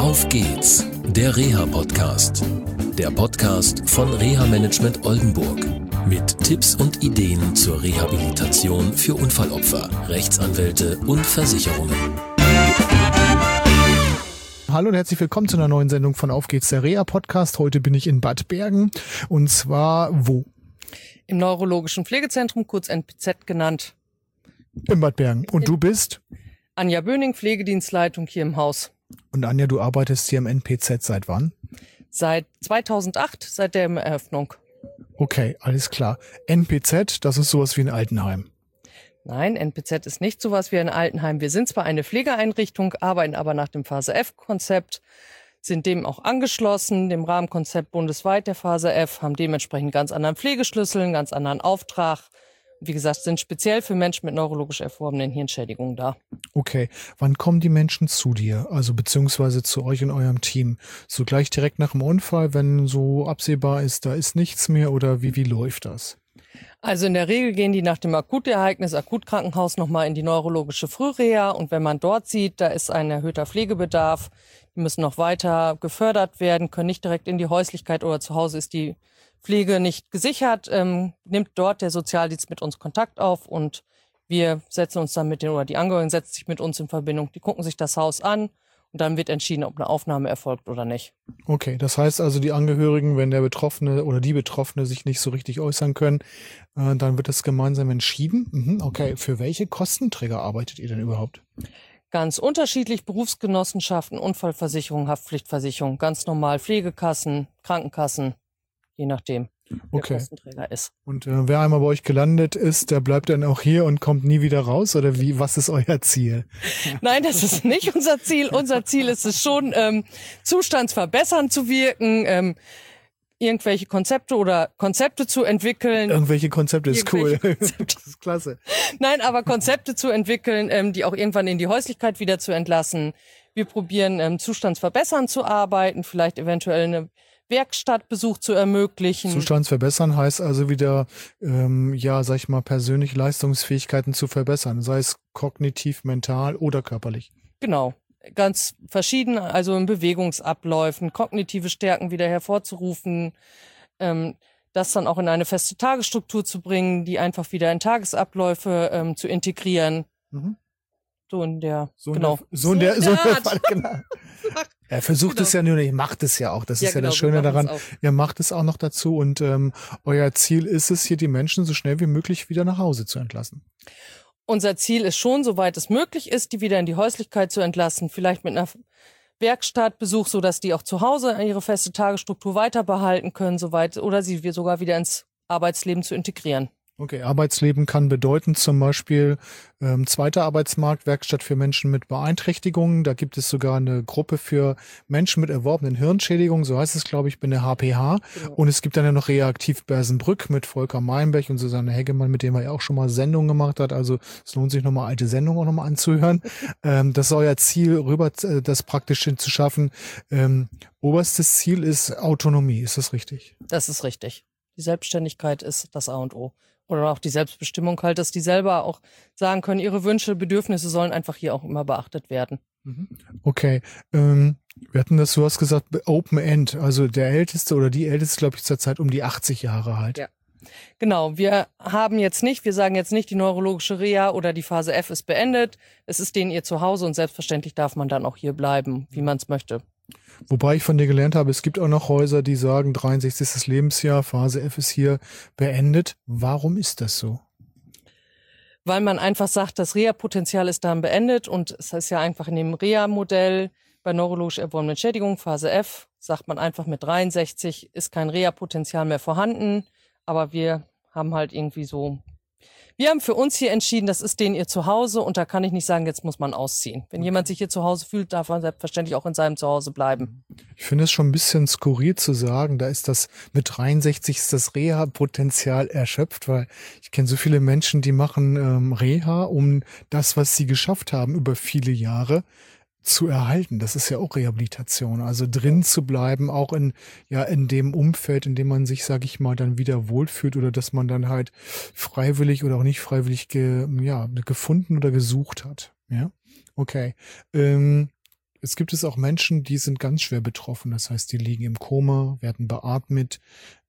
Auf geht's, der Reha-Podcast. Der Podcast von Reha-Management Oldenburg. Mit Tipps und Ideen zur Rehabilitation für Unfallopfer, Rechtsanwälte und Versicherungen. Hallo und herzlich willkommen zu einer neuen Sendung von Auf geht's, der Reha-Podcast. Heute bin ich in Bad Bergen. Und zwar wo? Im Neurologischen Pflegezentrum, kurz NPZ genannt. In Bad Bergen. Und du bist? Anja Böning, Pflegedienstleitung hier im Haus. Und Anja, du arbeitest hier im NPZ seit wann? Seit 2008, seit der Eröffnung. Okay, alles klar. NPZ, das ist sowas wie ein Altenheim. Nein, NPZ ist nicht sowas wie ein Altenheim. Wir sind zwar eine Pflegeeinrichtung, arbeiten aber nach dem Phase-F-Konzept, sind dem auch angeschlossen, dem Rahmenkonzept bundesweit der Phase F, haben dementsprechend einen ganz anderen Pflegeschlüssel, einen ganz anderen Auftrag. Wie gesagt, sind speziell für Menschen mit neurologisch erworbenen Hirnschädigungen da. Okay, wann kommen die Menschen zu dir, also beziehungsweise zu euch in eurem Team? So gleich direkt nach dem Unfall, wenn so absehbar ist, da ist nichts mehr, oder wie läuft das? Also in der Regel gehen die nach dem Akutereignis, Akutkrankenhaus nochmal in die neurologische Frühreha, und wenn man dort sieht, da ist ein erhöhter Pflegebedarf, die müssen noch weiter gefördert werden, können nicht direkt in die Häuslichkeit oder zu Hause ist die Pflege nicht gesichert, nimmt dort der Sozialdienst mit uns Kontakt auf und wir setzen uns dann oder die Angehörigen setzen sich mit uns in Verbindung, die gucken sich das Haus an und dann wird entschieden, ob eine Aufnahme erfolgt oder nicht. Okay, das heißt also, die Angehörigen, wenn der Betroffene oder die Betroffene sich nicht so richtig äußern können, dann wird das gemeinsam entschieden. Okay, für welche Kostenträger arbeitet ihr denn überhaupt? Ganz unterschiedlich: Berufsgenossenschaften, Unfallversicherung, Haftpflichtversicherung, ganz normal Pflegekassen, Krankenkassen, je nachdem, wer Kostenträger ist. Und wer einmal bei euch gelandet ist, der bleibt dann auch hier und kommt nie wieder raus? Oder was ist euer Ziel? Nein, das ist nicht unser Ziel. Unser Ziel ist es schon, zustandsverbessernd zu wirken, irgendwelche Konzepte zu entwickeln. Irgendwelche Konzepte ist cool. Das ist klasse. Nein, aber Konzepte zu entwickeln, die auch irgendwann in die Häuslichkeit wieder zu entlassen. Wir probieren, zustandsverbessernd zu arbeiten, vielleicht eventuell eine Werkstattbesuch zu ermöglichen. Zustandsverbessern heißt also wieder, sag ich mal, persönliche Leistungsfähigkeiten zu verbessern, sei es kognitiv, mental oder körperlich. Genau, ganz verschieden, also in Bewegungsabläufen, kognitive Stärken wieder hervorzurufen, das dann auch in eine feste Tagesstruktur zu bringen, die einfach wieder in Tagesabläufe zu integrieren. Mhm. So in der Fall, genau. Er versucht es ja nur nicht, macht es ja auch. Das ist ja das Schöne daran. Ihr macht es auch noch dazu und euer Ziel ist es, hier die Menschen so schnell wie möglich wieder nach Hause zu entlassen. Unser Ziel ist schon, soweit es möglich ist, die wieder in die Häuslichkeit zu entlassen, vielleicht mit einer Werkstattbesuch, sodass die auch zu Hause ihre feste Tagesstruktur weiter behalten können, oder sie sogar wieder ins Arbeitsleben zu integrieren. Okay, Arbeitsleben kann bedeuten zum Beispiel zweiter Arbeitsmarkt, Werkstatt für Menschen mit Beeinträchtigungen. Da gibt es sogar eine Gruppe für Menschen mit erworbenen Hirnschädigungen, so heißt es, glaube ich, bei der HPH. Genau. Und es gibt dann ja noch Reaktiv Bersenbrück mit Volker Meinberg und Susanne Heggemann, mit dem er ja auch schon mal Sendungen gemacht hat. Also es lohnt sich nochmal alte Sendungen auch nochmal anzuhören. Das ist euer Ziel, das praktisch zu schaffen. Oberstes Ziel ist Autonomie, ist das richtig? Das ist richtig. Die Selbstständigkeit ist das A und O. Oder auch die Selbstbestimmung halt, dass die selber auch sagen können, ihre Wünsche, Bedürfnisse sollen einfach hier auch immer beachtet werden. Okay, wir hatten du hast gesagt, Open End, also der Älteste oder die Älteste, glaube ich, zurzeit um die 80 Jahre halt. Ja. Genau, wir sagen jetzt nicht, die neurologische Reha oder die Phase F ist beendet. Es ist denen ihr Zuhause und selbstverständlich darf man dann auch hier bleiben, wie man es möchte. Wobei ich von dir gelernt habe, es gibt auch noch Häuser, die sagen, 63. Lebensjahr, Phase F ist hier beendet. Warum ist das so? Weil man einfach sagt, das Reha-Potenzial ist dann beendet und es ist ja einfach in dem Reha-Modell bei neurologisch erworbenen Schädigungen, Phase F, sagt man einfach, mit 63 ist kein Reha-Potenzial mehr vorhanden, aber wir haben für uns hier entschieden, das ist denen ihr Zuhause und da kann ich nicht sagen, jetzt muss man ausziehen. Wenn jemand sich hier zu Hause fühlt, darf man selbstverständlich auch in seinem Zuhause bleiben. Ich finde es schon ein bisschen skurril zu sagen, da ist das mit 63 ist das Reha-Potenzial erschöpft, weil ich kenne so viele Menschen, die machen Reha, um das, was sie geschafft haben über viele Jahre, zu erhalten. Das ist ja auch Rehabilitation. Also drin zu bleiben, auch in dem Umfeld, in dem man sich, sage ich mal, dann wieder wohlfühlt oder dass man dann halt freiwillig oder auch nicht freiwillig gefunden oder gesucht hat. Ja, okay. Es gibt auch Menschen, die sind ganz schwer betroffen. Das heißt, die liegen im Koma, werden beatmet.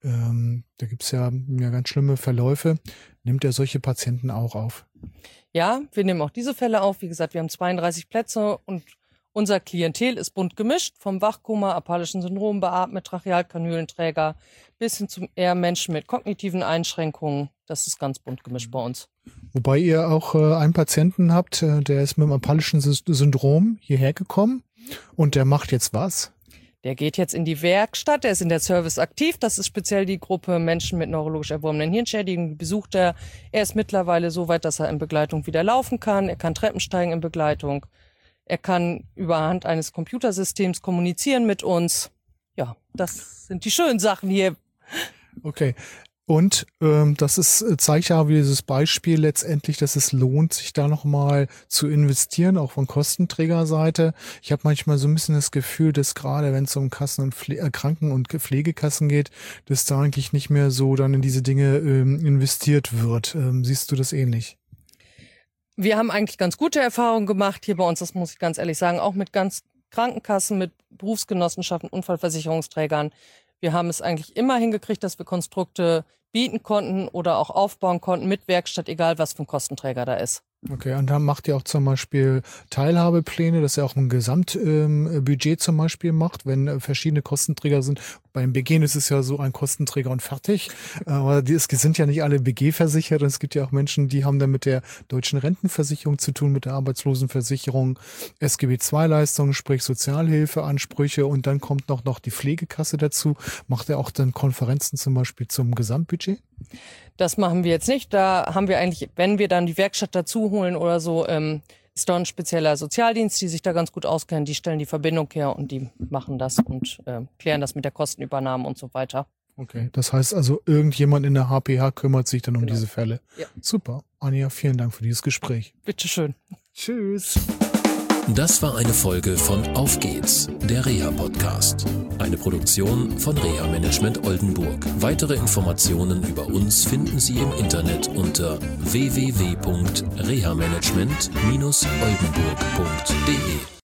Da gibt's ja ganz schlimme Verläufe. Nimmt er solche Patienten auch auf? Ja, wir nehmen auch diese Fälle auf. Wie gesagt, wir haben 32 Plätze und unser Klientel ist bunt gemischt. Vom Wachkoma, apatischen Syndrom, beatmet, Trachealkanülenträger bis hin zum eher Menschen mit kognitiven Einschränkungen. Das ist ganz bunt gemischt bei uns. Wobei ihr auch einen Patienten habt, der ist mit dem apatischen Syndrom hierher gekommen und der macht jetzt was? Der geht jetzt in die Werkstatt, der ist in der Service aktiv. Das ist speziell die Gruppe Menschen mit neurologisch erworbenen Hirnschädigungen. Die besucht er. Er ist mittlerweile so weit, dass er in Begleitung wieder laufen kann. Er kann Treppen steigen in Begleitung. Er kann überhand eines Computersystems kommunizieren mit uns. Ja, das sind die schönen Sachen hier. Okay. Und zeigt ja wie dieses Beispiel letztendlich, dass es lohnt, sich da nochmal zu investieren, auch von Kostenträgerseite. Ich habe manchmal so ein bisschen das Gefühl, dass gerade wenn es um Kassen und Kranken- und Pflegekassen geht, dass da eigentlich nicht mehr so dann in diese Dinge investiert wird. Siehst du das ähnlich? Wir haben eigentlich ganz gute Erfahrungen gemacht hier bei uns, das muss ich ganz ehrlich sagen, auch mit ganz Krankenkassen, mit Berufsgenossenschaften, Unfallversicherungsträgern. Wir haben es eigentlich immer hingekriegt, dass wir Konstrukte bieten konnten oder auch aufbauen konnten mit Werkstatt, egal was für ein Kostenträger da ist. Okay, und dann macht ihr auch zum Beispiel Teilhabepläne, dass ihr auch ein Gesamtbudget zum Beispiel macht, wenn verschiedene Kostenträger sind. Beim BG ist es ja so ein Kostenträger und fertig, aber es sind ja nicht alle BG versichert. Es gibt ja auch Menschen, die haben dann mit der deutschen Rentenversicherung zu tun, mit der Arbeitslosenversicherung, SGB-II-Leistungen, sprich Sozialhilfeansprüche und dann kommt noch die Pflegekasse dazu. Macht ihr auch dann Konferenzen zum Beispiel zum Gesamtbudget? Das machen wir jetzt nicht. Da haben wir eigentlich, wenn wir dann die Werkstatt dazu holen oder so, ist da ein spezieller Sozialdienst, die sich da ganz gut auskennen. Die stellen die Verbindung her und die machen das und klären das mit der Kostenübernahme und so weiter. Okay, das heißt also, irgendjemand in der HPH kümmert sich dann um diese Fälle. Ja. Super. Anja, vielen Dank für dieses Gespräch. Bitteschön. Tschüss. Das war eine Folge von Auf geht's, der Reha-Podcast. Eine Produktion von Reha Management Oldenburg. Weitere Informationen über uns finden Sie im Internet unter www.rehamanagement-oldenburg.de.